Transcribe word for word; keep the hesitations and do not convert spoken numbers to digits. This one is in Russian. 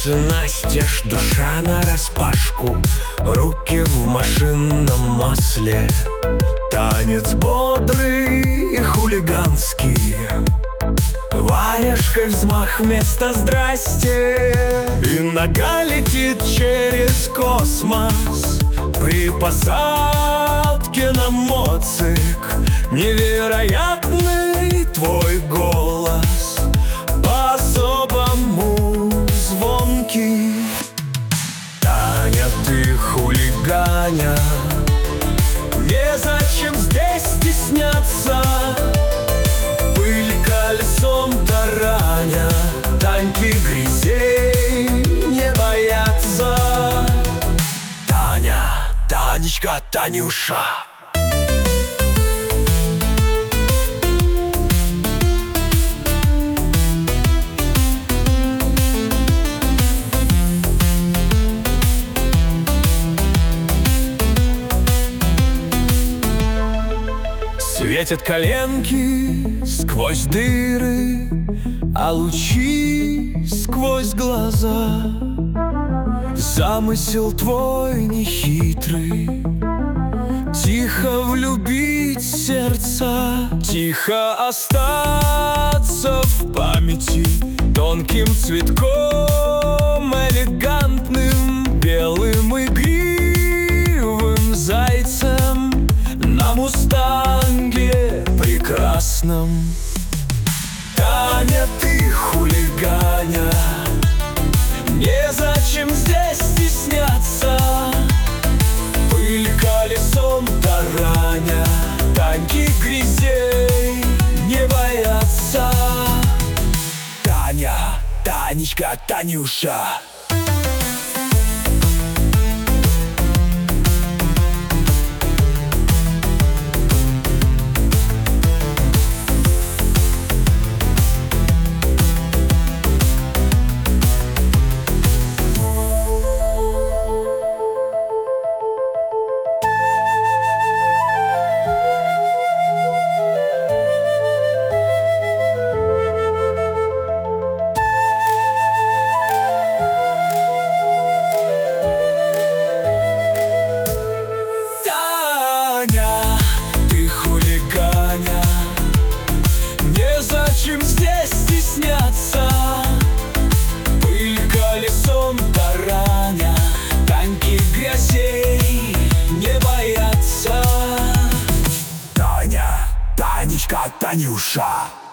Сердце настежь, душа нараспашку, руки в машинном масле. Танец бодрый и хулиганский, варежкой взмах вместо «здрасте». И нога летит через космос при посадке на моцик. Невероятный твой голос, по-особому звонкий. Таня, ты хулиганя, незачем здесь стесняться. Пыль колесом тараня, Таньки грязей не боятся. Таня, Танечка, Танюша. Светят коленки сквозь дыры, а лучи сквозь глаза. Замысел твой нехитрый, тихо влюбить сердца, тихо остаться в памяти тонким цветком элегантным, белым игривым зайцем на мустанге прекрасном. Таня, ты хулиганя, незачем здесь стесняться. Пыль колесом тараня, Таньки грязей не боятся. Таня, Танечка, Танюша. Ты хулиганя, незачем здесь стесняться. Пыль колесом тараня, Таньки грязей не боятся. Таня, Танечка, Танюша.